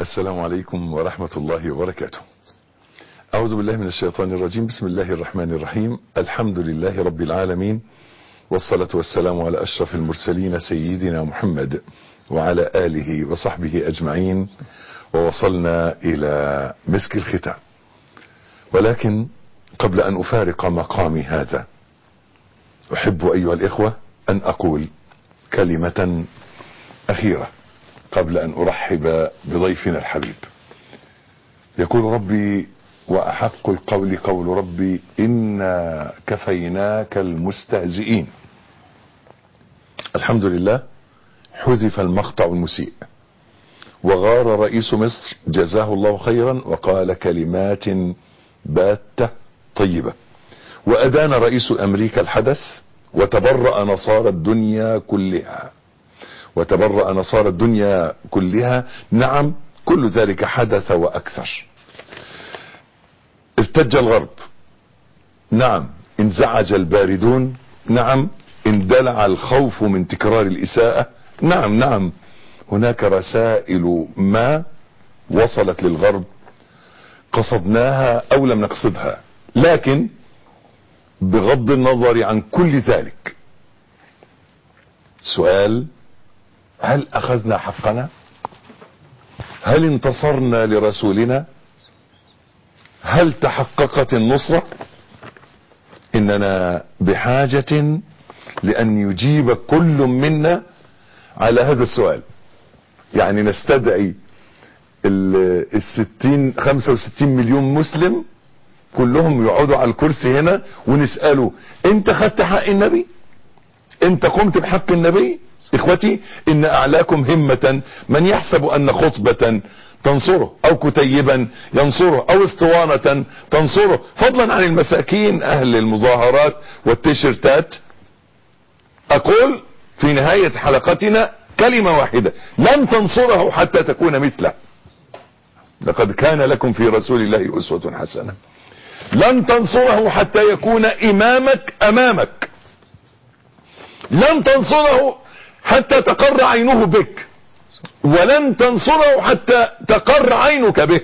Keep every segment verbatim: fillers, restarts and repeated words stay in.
السلام عليكم ورحمة الله وبركاته. أعوذ بالله من الشيطان الرجيم. بسم الله الرحمن الرحيم. الحمد لله رب العالمين، والصلاة والسلام على أشرف المرسلين سيدنا محمد وعلى آله وصحبه أجمعين، ووصلنا إلى مسك الختام. ولكن قبل أن أفارق مقامي هذا، أحب أيها الإخوة أن أقول كلمة أخيرة قبل أن أرحب بضيفنا الحبيب. يقول ربي: وأحق القول قول ربي إنا كفيناك المستهزئين. الحمد لله، حذف المقطع المسيء، وغار رئيس مصر جزاه الله خيرا وقال كلمات باتة طيبة، وأدان رئيس أمريكا الحدث، وتبرأ نصارى الدنيا كلها وتبرأ نصارى الدنيا كلها نعم، كل ذلك حدث وأكثر. ارتج الغرب، نعم. انزعج الباردون، نعم. اندلع الخوف من تكرار الإساءة، نعم نعم. هناك رسائل ما وصلت للغرب قصدناها أو لم نقصدها، لكن بغض النظر عن كل ذلك، سؤال: هل أخذنا حقنا؟ هل انتصرنا لرسولنا؟ هل تحققت النصرة؟ إننا بحاجة لأن يجيب كل منا على هذا السؤال. يعني نستدعي الستين خمسة وستين مليون مسلم كلهم يقعدوا على الكرسي هنا ونسأله: انت خدت حق النبي؟ انت قمت بحق النبي؟ اخوتي، ان اعلاكم همة من يحسب ان خطبة تنصره، او كتيبا ينصره، او اسطوانة تنصره، فضلا عن المساكين اهل المظاهرات والتيشيرتات. اقول في نهاية حلقتنا كلمة واحدة: لن تنصره حتى تكون مثله. لقد كان لكم في رسول الله اسوة حسنة. لن تنصره حتى يكون امامك امامك. لن تنصره حتى تقر عينه بك، ولن تنصره حتى تقر عينك به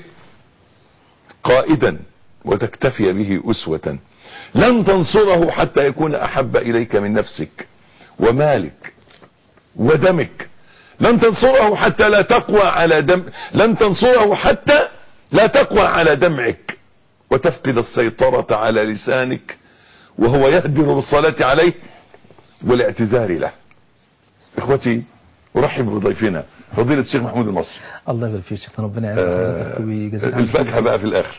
قائدا وتكتفي به أسوة. لن تنصره حتى يكون أحب إليك من نفسك ومالك ودمك. لن تنصره حتى لا تقوى على دم لن تنصره حتى لا تقوى على دمعك وتفقد السيطرة على لسانك وهو يهدر بالصلاة عليه والاعتذار له. اخوتي، ارحب بضيفنا فضيلة الشيخ محمود المصري. الله يبارك فيك شيخنا، ربنا يعزك حضرتك ويجزاك الفاكهة بقى في الاخر.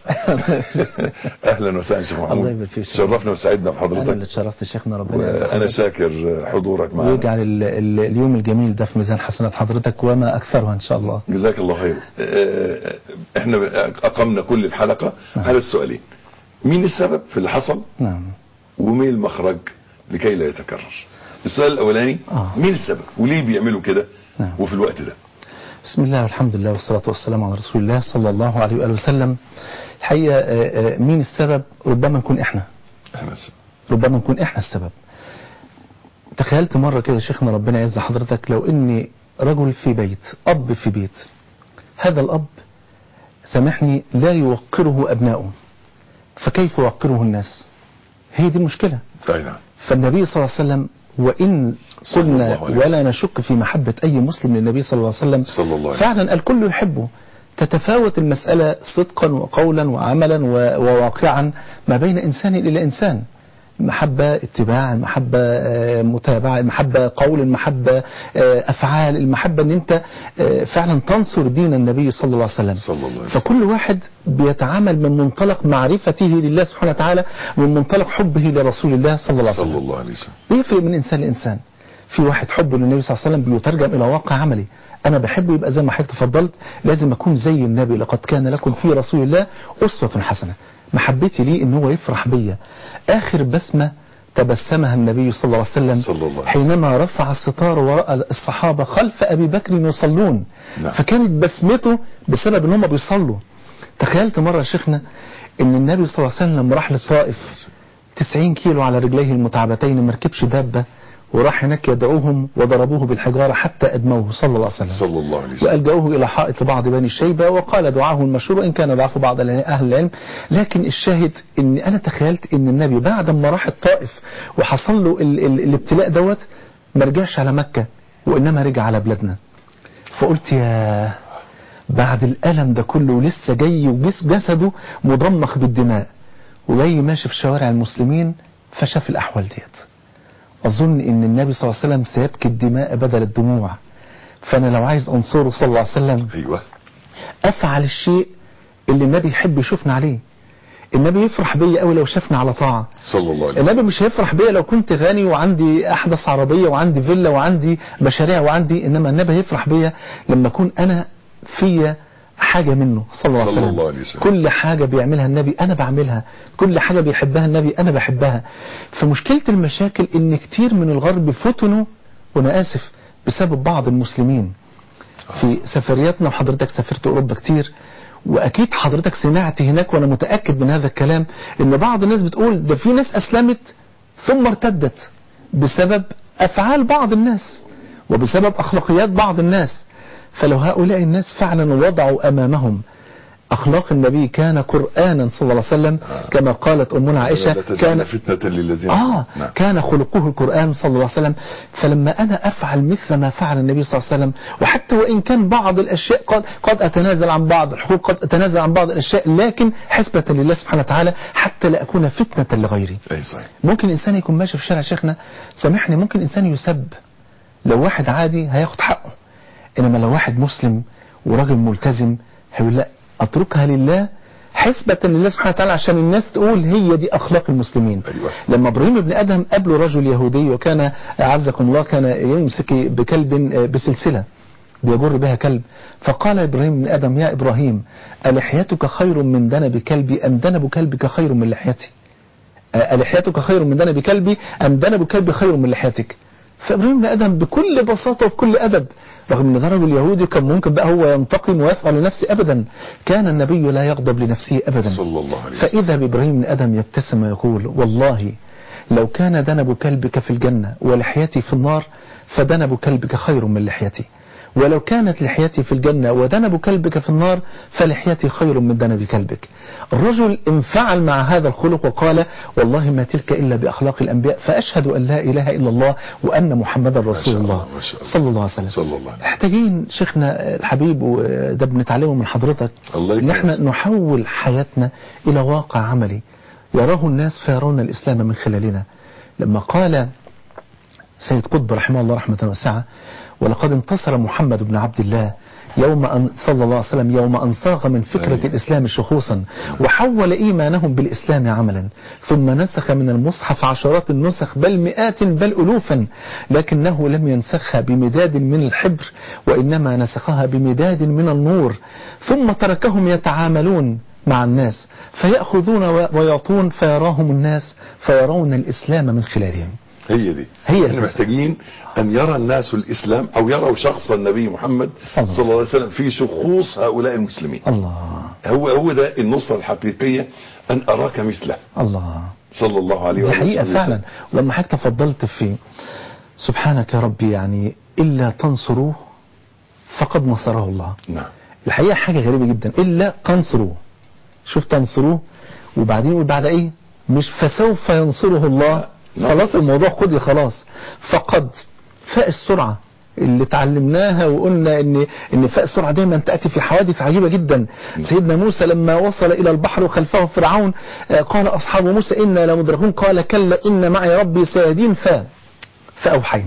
اهلا وسهلا شيخ محمود. الله يبارك فيك. شرفنا وسعدنا بحضرتك. انا اللي اتشرفت شيخنا، ربنا يعزك. انا شاكر حضورك معنا، ويجعل ال ال اليوم الجميل ده في ميزان حسنات حضرتك وما اكثرها ان شاء الله. جزاك الله خير. احنا اقمنا كل الحلقة نعم. على السؤالين: مين السبب في اللي حصل؟ نعم. ومين المخرج لكي لا يتكرر؟ السؤال الاولاني: آه. مين السبب وليه بيعملوا كده نعم. وفي الوقت ده؟ بسم الله والحمد لله والصلاة والسلام على رسول الله صلى الله عليه وآله وسلم. الحقيقة مين السبب؟ ربما نكون احنا احنا السبب. ربما نكون احنا السبب. تخيلت مرة كده شيخنا ربنا يعز حضرتك، لو اني رجل في بيت، اب في بيت، هذا الاب سامحني لا يوقره ابنائه، فكيف يوقره الناس؟ هي دي المشكلة. نعم. فالنبي صلى الله عليه وسلم، وإن قلنا ولا نشك في محبة أي مسلم للنبي صلى الله عليه وسلم، صلى الله عليه فعلا الكل يحبه. تتفاوت المسألة صدقا وقولا وعملا وواقعا ما بين إنسان إلى إنسان. محبة اتباع، المحبة متابعة، المحبة قول، المحبة أفعال، المحبة أن أنت فعلا تنصر دين النبي صلى الله عليه وسلم. صلى الله عليه وسلم. فكل واحد بيتعامل من منطلق معرفته لله سبحانه وتعالى، من منطلق حبه لرسول الله صلى الله عليه وسلم. صلى الله عليه وسلم. بيفرق من إنسان لإنسان. في واحد حبه للنبي صلى الله عليه وسلم بيترجم إلى واقع عملي. أنا بحبه، يبقى زي ما حضرتك تفضلت لازم أكون زي النبي. لقد كان لكم في رسول الله أسوة حسنة. محبتي ليه ان هو يفرح بيا. اخر بسمة تبسمها النبي صلى الله عليه وسلم صلى الله عليه وسلم حينما رفع الستار وراء الصحابة خلف ابي بكر يصلون. نعم. فكانت بسمته بسبب ان هم بيصلوا. تخيلت مرة يا شيخنا ان النبي صلى الله عليه وسلم راح للطائف تسعين كيلو على رجليه المتعبتين، ما ركبش دابة وراح هناك يدعوهم وضربوه بالحجارة حتى أدموه صلى الله عليه وسلم صلى الله عليه وسلم. وألجأوه إلى حائط بعض بني الشيبة وقال دعاه المشهور وإن كان ضعف بعض أهل العلم. لكن الشاهد إن أنا تخيلت إن النبي بعد ما راح الطائف وحصل له ال ال الابتلاء دوت ما رجعش على مكة وإنما رجع على بلادنا. فقلت يا بعد الألم ده كله لسه جاي وجسده مضمخ بالدماء وجاي ماشي في شوارع المسلمين فشاف الأحوال ديت. أظن إن النبي صلى الله عليه وسلم سيبكي الدماء بدل الدموع. فأنا لو عايز أنصره صلى الله عليه وسلم أيوة. أفعل الشيء اللي النبي يحب يشوفنا عليه. النبي يفرح بيا قوي لو شافني على طاعة. صلى الله عليه وسلم. النبي مش هيفرح بيا لو كنت غني وعندي أحدث عربية وعندي فيلا وعندي مشاريع وعندي، إنما النبي هيفرح بيا لما أكون أنا فيا حاجة منه صلى الله عليه وسلم. صلى الله عليه وسلم. كل حاجة بيعملها النبي أنا بعملها، كل حاجة بيحبها النبي أنا بحبها. فمشكلة المشاكل إن كتير من الغرب فتنوا، وأنا آسف، بسبب بعض المسلمين. في سفرياتنا وحضرتك سافرت أوروبا كتير، وأكيد حضرتك سمعت هناك وأنا متأكد من هذا الكلام إن بعض الناس بتقول ده في ناس أسلمت ثم ارتدت بسبب أفعال بعض الناس وبسبب أخلاقيات بعض الناس. فلو هؤلاء الناس فعلا وضعوا أمامهم أخلاق النبي كان قرآنا صلى الله عليه وسلم كما قالت أمنا عائشة كان فتنة للذين آه نعم. كان خلقه القرآن صلى الله عليه وسلم. فلما أنا أفعل مثل ما فعل النبي صلى الله عليه وسلم، وحتى وإن كان بعض الأشياء قد, قد أتنازل عن بعض الحقوق، قد أتنازل عن بعض الأشياء، لكن حسبة لله سبحانه وتعالى حتى لا أكون فتنة لغيري. أي صحيح. ممكن إنسان يكون ماشي في شارع شيخنا، سامحني، ممكن إنسان يسب، لو واحد عادي هياخد حقه، إنما لو واحد مسلم وراجل ملتزم هيقول لا أتركها لله حسبة لله سبحانه وتعالى عشان الناس تقول هي دي أخلاق المسلمين. أيوة. لما إبراهيم ابن آدم قابله رجل يهودي وكان أعزكم الله كان يمسك بكلب بسلسلة بيجر بها كلب، فقال إبراهيم ابن آدم يا إبراهيم ألحيتك خير من دنب كلبي أم دنب كلبك خير من لحيتي؟ ألحيتك خير من دنب كلبي أم دنب كلبي خير من لحيتك؟ فإبراهيم بن آدم بكل بساطة وبكل أدب، رغم أن ده رجل يهودي كان ممكن بقى هو ينتقم ويفعل لنفسه، أبدا كان النبي لا يغضب لنفسه أبدا صلى الله عليه وسلم. فإذا بإبراهيم بن آدم يبتسم ويقول والله لو كان دنب كلبك في الجنة ولحيتي في النار فدنب كلبك خير من لحيتي، ولو كانت لحيتي في الجنة ودنب كلبك في النار فلحيتي خير من دنب كلبك. الرجل انفعل مع هذا الخلق وقال والله ما تلك إلا بأخلاق الأنبياء، فأشهد أن لا إله إلا الله وأن محمد رسول الله صلى الله عليه وسلم. صلى الله عليه. محتاجين شيخنا الحبيب وده بنتعلمه من حضرتك ان احنا نحول حياتنا إلى واقع عملي يراه الناس فيرون الإسلام من خلالنا. لما قال سيد قطب رحمه الله رحمة واسعة ولقد انتصر محمد بن عبد الله يوم أن صلى الله عليه وسلم يوم أن صاغ من فكرة أيه. الإسلام شخوصا وحول إيمانهم بالإسلام عملا، ثم نسخ من المصحف عشرات النسخ بل مئات بل ألوفا، لكنه لم ينسخها بمداد من الحبر وإنما نسخها بمداد من النور، ثم تركهم يتعاملون مع الناس فيأخذون ويعطون فيراهم الناس فيرون الإسلام من خلالهم. هي دي هي احنا محتاجين ان يرى الناس الاسلام او يروا شخص النبي محمد صلى الله عليه وسلم في شخوص هؤلاء المسلمين. الله هو هو ده النصرة الحقيقية، ان اراك مثله. الله صلى الله عليه وسلم. الحقيقة فعلا ولما حضرتك تفضلت في سبحانك يا ربي يعني إلا تنصروه فقد نصره الله. نعم. الحقيقة حاجة غريبة جدا، إلا تنصروه، شوف تنصروه وبعدين يقول بعد ايه مش فسوف ينصره الله. خلاص الموضوع قضي خلاص. فقد فاء السرعة اللي تعلمناها وقلنا ان ان فاء السرعة دايما تأتي في حوادث عجيبة جدا. سيدنا موسى لما وصل الى البحر وخلفه فرعون قال اصحاب موسى انا لمدركون قال كلا ان معي ربي سيهدين فاء فاوحينا.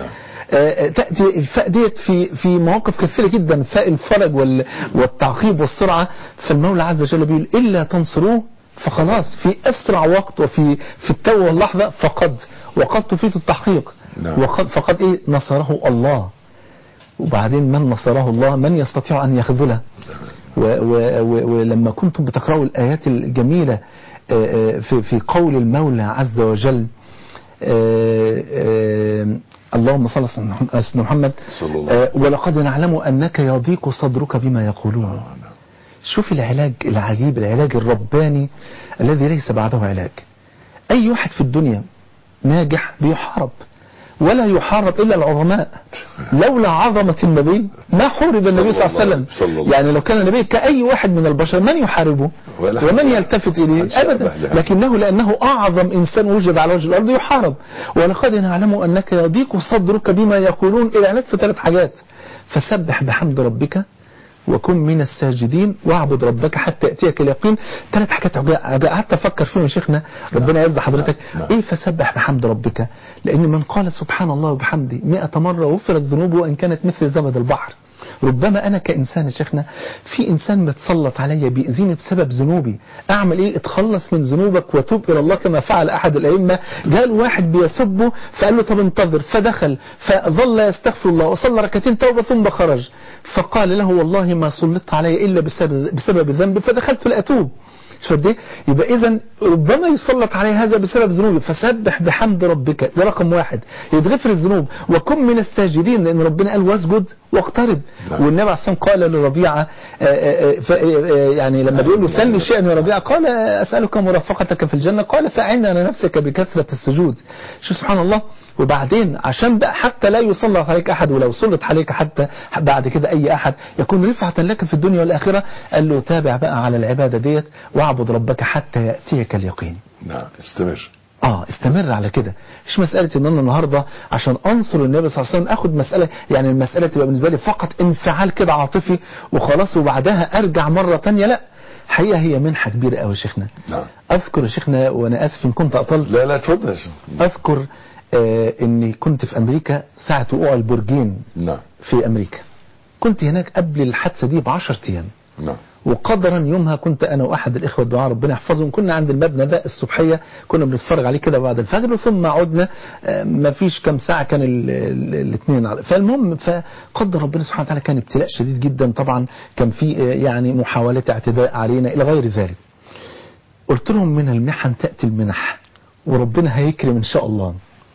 تأتي الفاء ديت في في مواقف كثيرة جدا، فاء الفرج والتعقيب والسرعة. فالمولى عز وجل بيقول إلا تنصروه فخلاص في أسرع وقت وفي في التو واللحظة فقد وقد تفيد التحقيق. وقد فقد إيه نصره الله. وبعدين من نصره الله من يستطيع أن يخذله. ولما كنتم بتقرأوا الآيات الجميلة في في قول المولى عز وجل اللهم صل على سيدنا محمد ولقد نعلم أنك يضيق صدرك بما يقولون. شوف العلاج العجيب، العلاج الرباني الذي ليس بعده علاج. أي واحد في الدنيا ناجح بيحارب، ولا يحارب إلا العظماء. لولا عظمة النبي ما حورب النبي صلى الله عليه وسلم. يعني لو كان النبي كأي واحد من البشر من يحاربه ومن يلتفت إليه أبدا، لكنه لأنه أعظم إنسان وجد على وجه الأرض يحارب. ولقد نعلم أنك يضيق صدرك بما يقولون إلى عنك في ثلاث حاجات: فسبح بحمد ربك وكن من الساجدين واعبد ربك حتى يأتيك اليقين. ثلاث حاجات قعدت افكر فيهم يا شيخنا، ربنا يعز حضرتك. ايه فسبح بحمد ربك؟ لان من قال سبحان الله وبحمده مئة مرة غفرت ذنوبه وان كانت مثل زبد البحر. ربما انا كانسان يا شيخنا في انسان متسلط عليا بيأذيني بسبب ذنوبي، اعمل ايه؟ اتخلص من ذنوبك وتوب الى الله كما فعل احد الائمه. جاء واحد بيسبه فقال له طب انتظر، فدخل فظل يستغفر الله وصلى ركعتين توبه ثم خرج، فقال له والله ما سلطت علي الا بسبب بسبب الذنب فدخلت لاتوب. شوف دي، يبقى اذا ربما يسلط عليه هذا بسبب ذنوبه. فسبح بحمد ربك، ده رقم واحد يتغفر الذنوب. وكن من الساجدين، لان ربنا قال واسجد واقترب. والنبي عليه الصلاه والسلام قال لربيعه يعني لما بيقول له سلني شيئا يا ربيعه، قال اسالك مرافقتك في الجنه، قال فاعن على نفسك بكثره السجود. شوف سبحان الله. وبعدين عشان بقى حتى لا يسلط عليك احد، ولو سلط عليك حتى بعد كده اي احد يكون رفعة لك في الدنيا والاخره، قال له تابع بقى على العباده ديت واعبد ربك حتى ياتيك اليقين. نعم استمر. اه استمر على كده. مش مسألة ان انا النهاردة عشان انصر النبي صلى الله عليه وسلم اخد مسألة، يعني المسألة تبقى بالنسبة لي فقط انفعال كده عاطفي وخلاص وبعدها ارجع مرة تانية، لا. حقيقة هي منحة كبيرة قوي يا شيخنا. نعم. اذكر يا شيخنا وانا اسف ان كنت اطلت. لا لا اتفضل يا شيخ. اذكر آه اني كنت في امريكا ساعة وقوع البرجين. نعم. في امريكا كنت هناك قبل الحادثة دي بعشر ايام. نعم. وقدرا يومها كنت انا واحد الاخوه الدعاء ربنا يحفظهم كنا عند المبنى ده الصبحيه، كنا بنتفرج عليه كده بعد الفجر ثم عدنا. ما فيش كام ساعه كان الاثنين. فالمهم فقدر ربنا سبحانه وتعالى كان ابتلاء شديد جدا طبعا، كان في يعني محاوله اعتداء علينا الى غير ذلك. قلت لهم من المحن تاتي المنح وربنا هيكرم ان شاء الله.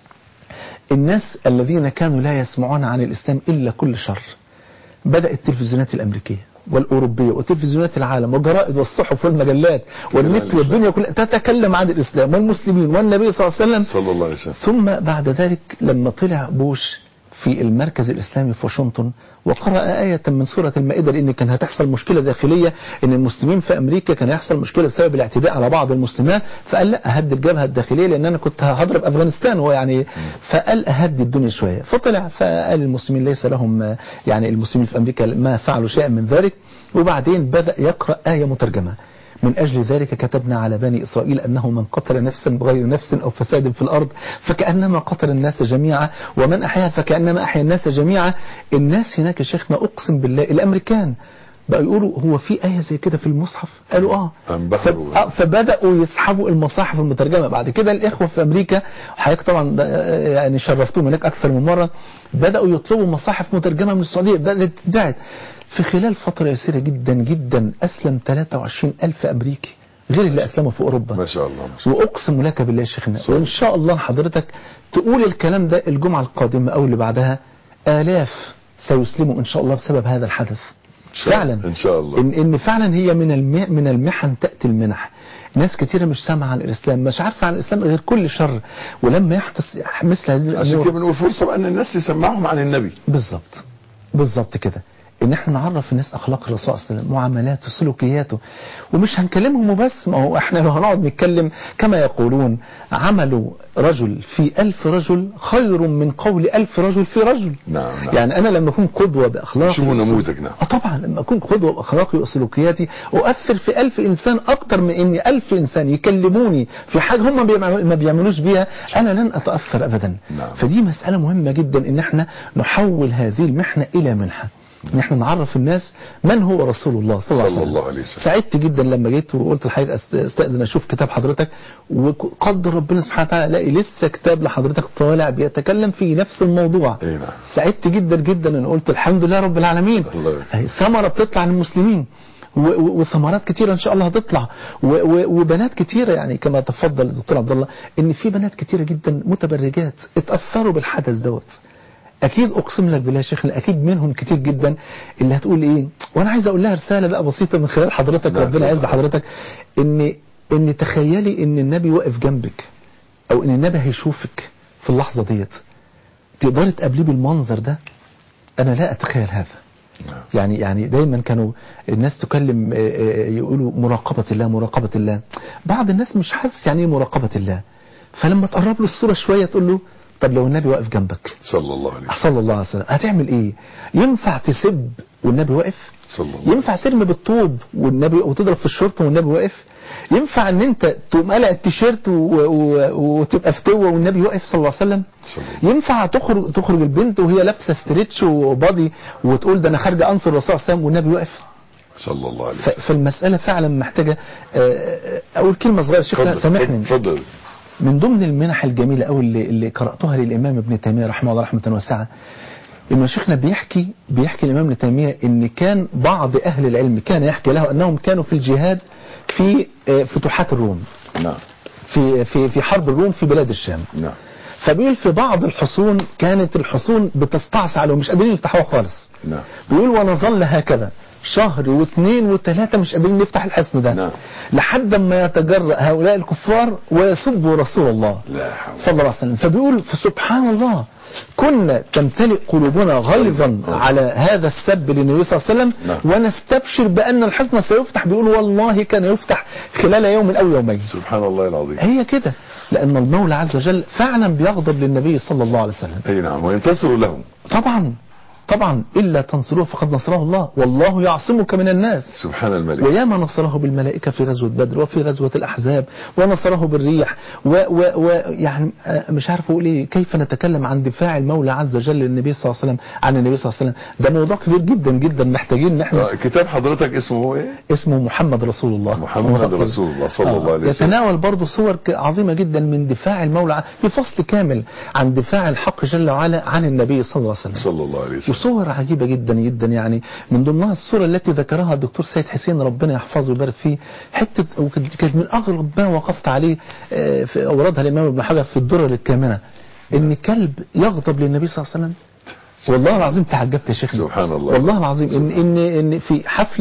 الناس الذين كانوا لا يسمعون عن الاسلام الا كل شر، بدأت التلفزيونات الامريكيه والأوروبية وتلفزيونات العالم والجرائد والصحف والمجلات والنت والدنيا كلها تتكلم عن الإسلام والمسلمين والنبي صلى الله عليه وسلم صلى الله عليه وسلم. ثم بعد ذلك لما طلع بوش في المركز الإسلامي في واشنطن وقرأ آية من سورة المائدة، لأن كان هتحصل مشكلة داخلية إن المسلمين في أمريكا كان يحصل مشكلة بسبب الاعتداء على بعض المسلمات، فقال لا أهدي الجبهة الداخلية لأن أنا كنت هضرب أفغانستان هو يعني، فقال أهدي الدنيا شوية. فطلع فقال المسلمين ليس لهم، يعني المسلمين في أمريكا ما فعلوا شيئا من ذلك. وبعدين بدأ يقرأ آية مترجمة: من أجل ذلك كتبنا على بني إسرائيل أنه من قتل نفسا بغير نفس أو فساد في الأرض فكأنما قتل الناس جميعا ومن أحيا فكأنما أحيا الناس جميعا. الناس هناك يا شيخنا أقسم بالله الأمريكان بقى يقولوا هو في آية زي كده في المصحف؟ قالوا آه. فبدأوا يسحبوا المصاحف المترجمة. بعد كده الإخوة في أمريكا حضرتك طبعا يعني شرفتوهم هناك أكثر من مرة، بدأوا يطلبوا مصاحف مترجمة من السعودية، بدأت تتباعت. في خلال فترة يسيرة جدا جدا أسلم ثلاثة وعشرين ألف أمريكي غير اللي أسلموا في أوروبا. ما شاء الله, ما شاء الله. وأقسم لك بالله يا شيخنا وإن شاء الله حضرتك تقول الكلام ده الجمعة القادمة أو اللي بعدها آلاف سيسلموا إن شاء الله بسبب هذا الحدث. فعلا إن شاء الله إن, إن فعلا هي من الم... من المحن تأتي المنح. ناس كتيرة مش سامعة عن الإسلام، مش عارفة عن الإسلام غير كل شر، ولما يحدث مثل هذه الأمور عشان كده بنقول فرصة بقى أن الناس يسمعهم عن النبي. بالظبط بالظبط كده، ان احنا نعرف الناس اخلاق الرسول صلى الله عليه وسلم، معاملاته، سلوكياته. ومش هنكلمهم وبس، ما هو احنا لو هنقعد نتكلم كما يقولون عملوا رجل في ألف رجل خير من قول ألف رجل في رجل. نعم نعم. يعني انا لما اكون قدوة باخلاقي شوفوا نموذج. نعم. اه طبعا لما اكون قدوة باخلاقي وسلوكياتي اؤثر في ألف انسان اكتر من ان ألف انسان يكلموني في حاجة هم ما بيعملوش بيها، انا لن اتأثر ابدا. نعم. فدي مسألة مهمة جدا ان احنا نحول هذه المحنة الى منحة، ان احنا نعرف الناس من هو رسول الله صلى الله عليه وسلم. صلى الله عليه وسلم. سعدت جدا لما جيت وقلت الحقيقة استأذن اشوف كتاب حضرتك، وقدر ربنا سبحانه وتعالى الاقي لسه كتاب لحضرتك طالع بيتكلم في نفس الموضوع. اي نعم. سعدت جدا جدا ان قلت الحمد لله رب العالمين، ثمرة بتطلع للمسلمين وثمرات كتيرة ان شاء الله هتطلع، وبنات كتيرة يعني كما تفضل الدكتور عبد الله ان في بنات كتيرة جدا متبرجات اتأثروا بالحدث دوت. اكيد اقسم لك بالله يا شيخ اكيد منهم كتير جدا اللي هتقول ايه، وانا عايز اقول لها رسالة بقى بسيطة من خلال حضرتك ربنا يعز حضرتك، ان ان تخيلي ان النبي واقف جنبك او ان النبي هيشوفك في اللحظة ديت تقدر تقابليه بالمنظر ده؟ انا لا اتخيل هذا. يعني يعني دايما كانوا الناس تكلم يقولوا مراقبة الله مراقبة الله. بعض الناس مش حاسس يعني ايه مراقبة الله، فلما تقرب له الصورة شوية تقول له طب لو النبي واقف جنبك صلى الله عليه وسلم صلى الله عليه وسلم هتعمل ايه؟ ينفع تسب والنبي واقف؟ صلى الله ينفع ترمي بالطوب والنبي وتضرب في الشرطة والنبي واقف؟ ينفع ان انت تقوم قلع التيشيرت وتبقى فتوة والنبي واقف صلى الله عليه وسلم؟ ينفع تخرج تخرج البنت وهي لابسه ستريتش وبادي وتقول ده انا خارجه انصر الرسول صلى الله عليه وسلم والنبي واقف؟ صلى الله عليه وسلم. فالمسألة فعلا محتاجة اقول كلمة صغيرة شيخنا سامحني. اتفضل. من ضمن المنح الجميلة قوي اللي, اللي قرأتها للإمام ابن تيمية رحمه الله رحمة واسعة، إن شيخنا بيحكي بيحكي الإمام ابن تيمية إن كان بعض أهل العلم كان يحكي له أنهم كانوا في الجهاد في فتوحات الروم. نعم. في في في حرب الروم في بلاد الشام. نعم. فبيقول في بعض الحصون كانت الحصون بتستعصي عليهم مش قادرين يفتحوها خالص. نعم. بيقول ونظل هكذا شهر واثنين وثلاثة مش قادرين نفتح الحصن ده. نعم. لحد ما يتجرأ هؤلاء الكفار ويسبوا رسول الله لا حول صلى الله عليه وسلم. فبيقول فسبحان الله كنا تمتلئ قلوبنا غيظا على هذا السب للنبي صلى الله عليه وسلم. نعم. ونستبشر بأن الحصن سيفتح. بيقول والله كان يفتح خلال يوم أو يومين. سبحان الله العظيم. هي كده، لأن المولى عز وجل فعلا بيغضب للنبي صلى الله عليه وسلم. اي نعم، وينتصر لهم طبعا طبعا إلا تنصروه فقد نصره الله والله يعصمك من الناس. سبحان الملك. وياما نصره بالملائكة في غزوة بدر وفي غزوة الأحزاب ونصره بالريح ويعني مش عارف أقول إيه. كيف نتكلم عن دفاع المولى عز وجل للنبي صلى الله عليه وسلم عن النبي صلى الله عليه وسلم؟ ده موضوع كبير جدا جدا محتاجين ان احنا. كتاب حضرتك اسمه ايه؟ اسمه محمد رسول الله. محمد رسول الله صلى الله عليه وسلم. يتناول برضه صور عظيمة جدا من دفاع المولى في فصل كامل عن دفاع الحق جل وعلا عن النبي صلى الله عليه وسلم. صلى الله عليه وسلم. وصور عجيبة جدا جدا يعني من ضمنها الصورة التي ذكرها الدكتور سيد حسين ربنا يحفظه ويبارك فيه، حتة وكانت من أغرب ما وقفت عليه في أوردها الإمام ابن حجر في الدرر الكامنة، إن كلب يغضب للنبي صلى الله عليه وسلم. والله العظيم تعجبت يا شيخ. سبحان الله. والله العظيم إن إن إن في حفل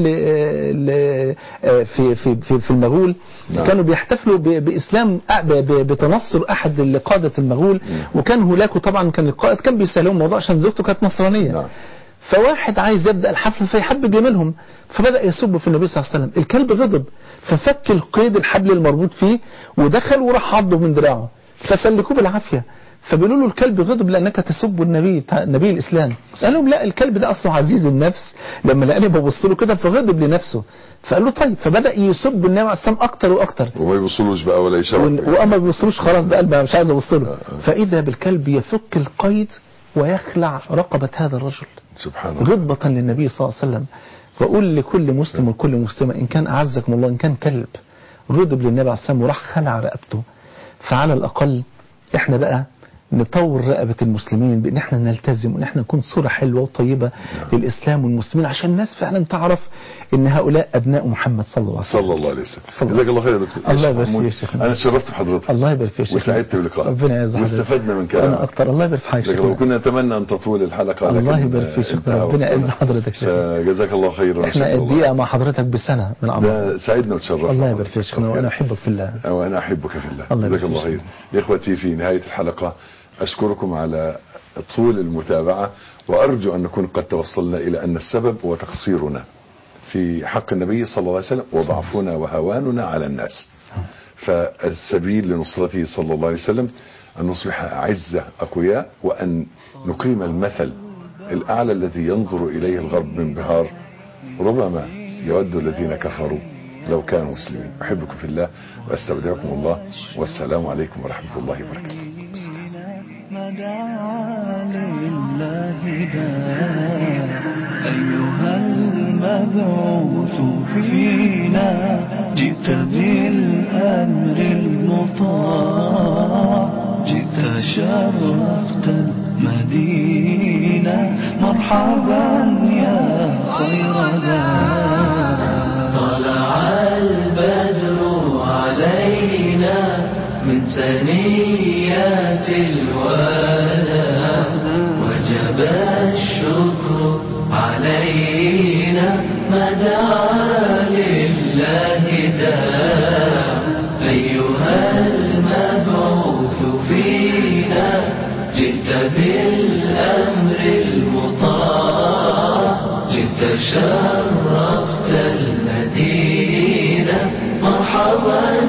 في في في في المغول. نعم. كانوا بيحتفلوا بإسلام بتنصر أحد القادة المغول. نعم. وكان هناك طبعا كان القائد كان بيسألهم الموضوع عشان زوجته كانت نصرانية. نعم. فواحد عايز يبدأ الحفل فيحب يجاملهم فبدأ يسب في النبي صلى الله عليه وسلم. الكلب غضب ففك القيد الحبل المربوط فيه ودخل وراح عضه من دراعه فسلكوه بالعافية. فبيقولوا له الكلب غضب لأنك تسب النبي نبي الإسلام. قال لهم لا، الكلب ده أصله عزيز النفس، لما لقاني ببص له كده فغضب لنفسه. فقال له طيب، فبدأ يسب النبي عليه السلام أكتر وأكتر وما يبصلوش بقى ولا يشرب وأما بيبصلوش خلاص بقى مش عايز أبص له. فإذا بالكلب يفك القيد ويخلع رقبة هذا الرجل سبحان الله غضبة للنبي صلى الله عليه وسلم. وأقول لكل مسلم وكل مسلمة إن كان أعزكم الله إن كان كلب غضب للنبي عليه السلام وراح خلع رقبته، فعلى الأقل إحنا بقى نطور رقبة المسلمين بأن احنا نلتزم وأن احنا نكون صورة حلوة وطيبة نعم. للإسلام والمسلمين عشان الناس فعلا تعرف أن هؤلاء أبناء محمد صلى الله عليه وسلم. صلى الله عليه وسلم. جزاك الله خير يا دكتور. الله يبارك فيك يا شيخ. أنا اتشرفت بحضرتك. الله يبارك فيك يا شيخ. وسعدت بلقائك. ربنا يعز حضرتك. واستفدنا من كلامك. أنا أكتر. الله يبارك فيك يا شيخ. وكنا نتمنى أن تطول الحلقة. الله يبارك فيك يا شيخ. ربنا يعز حضرتك يا شيخ. جزاك الله خير. احنا الدقيقة مع حضرتك بسنة من عمرنا. سعدنا وتشرفنا. الله يبارك فيك يا شيخ. وأنا أحبك في الله. وأنا أحبك في الله. جزاك الله خير. يا إخوتي في نهاية الحلقة أشكركم على طول المتابعة، وأرجو أن نكون قد توصلنا إلى أن السبب هو تقصيرنا في حق النبي صلى الله عليه وسلم وضعفنا وهواننا على الناس. فالسبيل لنصرته صلى الله عليه وسلم أن نصبح أعزة أقوياء، وأن نقيم المثل الأعلى الذي ينظر إليه الغرب من بهار. ربما يود الذين كفروا لو كانوا مسلمين. أحبكم في الله وأستودعكم الله، والسلام عليكم ورحمة الله وبركاته. مدعا لله داع أيها المبعوث فينا، جئت بالأمر المطاع، جئت شرفت المدينة، مرحبا يا خير داع. طلع البدر علينا من ثنيات الوداع، وجب الشكر علينا ما دعا لله داع. أيها المبعوث فينا، جئت بال شرفت المدينة مرحبا